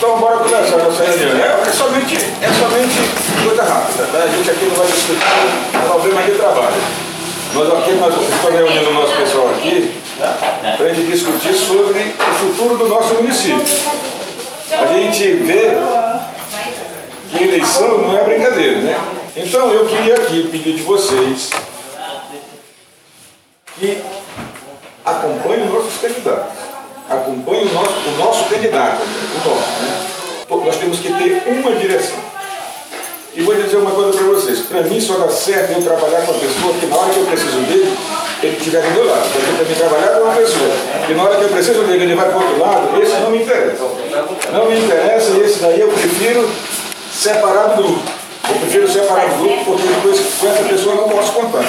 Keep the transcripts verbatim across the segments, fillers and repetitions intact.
Então, bora começar nossa reunião. É, é, somente, é somente coisa rápida, tá? A gente aqui não vai discutir problemas de trabalho. Nós aqui nós estamos reunindo o nosso pessoal aqui para a gente discutir sobre o futuro do nosso município. A gente vê que eleição não é brincadeira, né? Então eu queria aqui pedir de vocês que acompanhem os nossos candidatos. Acompanhem o nosso, o nosso candidato, o nosso, né? Nós temos que ter uma direção. E vou dizer uma coisa para vocês, para mim só dá certo eu trabalhar com uma pessoa que na hora que eu preciso dele, ele estiver do meu lado. Porque para mim trabalhar com uma pessoa que na hora que eu preciso dele, ele vai para o outro lado, esse não me interessa. Não me interessa e esse daí eu prefiro separar do grupo. Eu prefiro separar do grupo porque depois com essa pessoa eu não posso contar.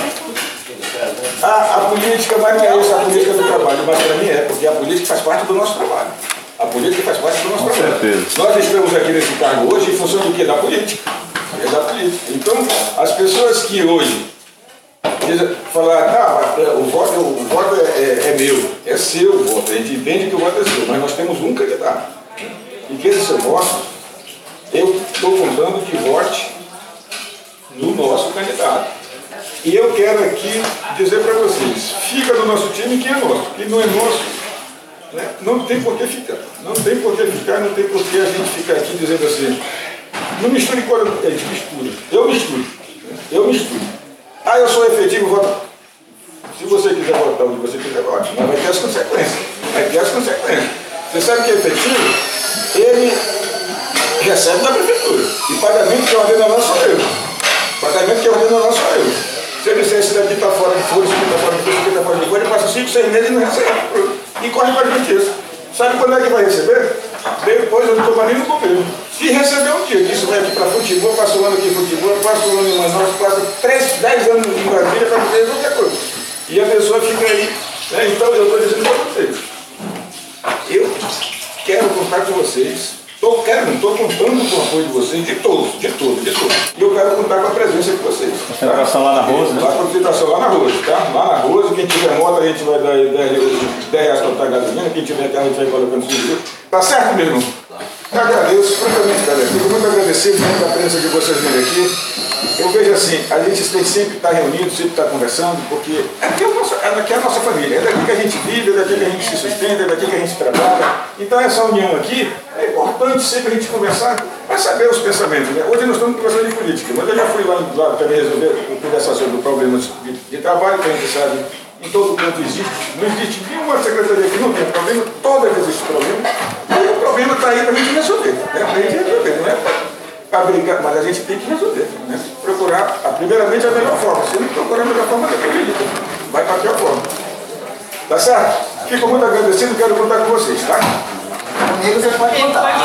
A, a política, mas não é isso, a política do trabalho, mas para mim é, porque a política faz parte do nosso trabalho. A política faz parte do nosso com trabalho. Certeza. Nós estamos aqui nesse cargo hoje em função do quê? Da política. É da política. Então, as pessoas que hoje dizem, falar, ah, o voto, o voto é, é, é meu, é seu o voto, a gente entende que o voto é seu, mas nós temos um candidato. E que esse seu voto, eu estou contando que vote no nosso candidato. E eu quero aqui dizer para vocês, fica no nosso time que é nosso, que não é nosso, né? Não tem por que ficar, não tem por que ficar, não tem por que a gente ficar aqui dizendo assim, não misture com a gente mistura, eu misturo, eu misturo. Ah, eu sou efetivo, voto. Se você quiser votar onde você quiser votar, mas vai ter as consequências, vai ter as consequências. Você sabe que é efetivo? Ele recebe da prefeitura, e pagamento que ordena lá sou eu, pagamento que ordena lá sou eu. Se ele disser esse daqui está fora de folha, esse aqui está fora de folha, esse aqui está fora de folha, ele passa cinco, seis meses e não recebe. E corre para a justiça. Sabe quando é que vai receber? Depois eu não estou nem no governo. Se receber um dia, que isso vai aqui para futebol, passa um ano aqui em futebol, passa um ano em Manaus, passa três, dez anos em Brasília para fazer qualquer coisa. E a pessoa fica aí. Né? Então eu estou dizendo para vocês. Eu quero contar com vocês. Tô, quero, não estou contando com o apoio de vocês, de todos, de todos, de todos. E eu quero contar com a presença de vocês. Concentração tá? lá na Rose, né? A concentração lá na Rose, tá? Lá na Rose, quem tiver moto a gente vai dar dez reais para botar gasolina, quem tiver carro a gente vai colocando cinco. Tá certo, meu irmão? Eu agradeço, francamente, galera. Fico muito agradecido pela presença de vocês virem aqui. Eu vejo assim, a gente tem sempre estar reunido, sempre estar conversando, porque aqui é, o nosso, aqui é a nossa família, é daqui que a gente vive, é daqui que a gente se sustenta, é daqui que a gente trabalha. Então essa união aqui é importante sempre a gente conversar para saber os pensamentos. Né? Hoje nós estamos conversando de política, mas eu já fui lá, lá também resolver o conversação do problemas de, de trabalho, que a gente sabe, em todo canto existe. Não existe nenhuma secretaria que não tenha problema, todas existem problema. E o problema está aí para a gente resolver, né? Para a gente resolver, não é para brigar, mas a gente tem que resolver, né? Procurar, a, primeiramente, a melhor forma. Se não procurar a melhor forma, depois a gente vai para a pior forma. Tá certo? Fico muito agradecido, quero contar com vocês, tá? Comigo você pode contar.